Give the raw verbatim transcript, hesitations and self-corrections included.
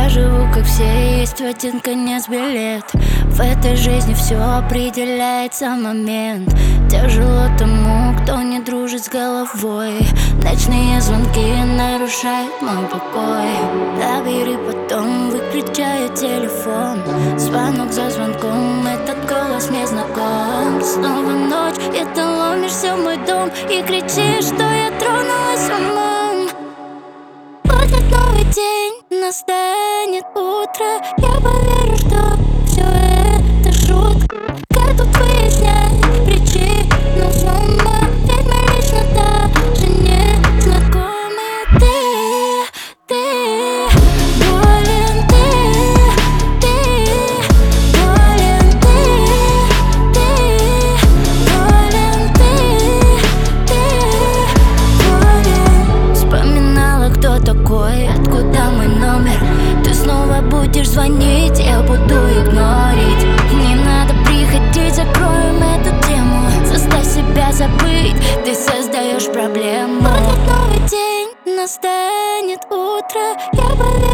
Я живу как все, есть в один конец билет. В этой жизни все определяется момент. Тяжело тому, кто не дружит с головой. Ночные звонки нарушают мой покой. Набери потом, выключаю телефон. Звонок за звонком, этот голос мне знаком. Снова ночь, и ты ломишься в мой дом и кричишь, что я тронулась умом. Будет новый день, настанет утро. Я поверю, что все это шутка. Как тут выяснять причину взлома? Ведь мы лично даже не знакомы. Ты, ты болен, ты, ты болен, ты, ты болен, ты, ты болен. Вспоминала, кто такой, откуда мой номер. Ты снова будешь звонить, я буду игнорить. Не надо приходить, закроем эту тему. Заставь себя забыть, ты создаешь проблему. Будет новый день, настанет утро. Я поверю,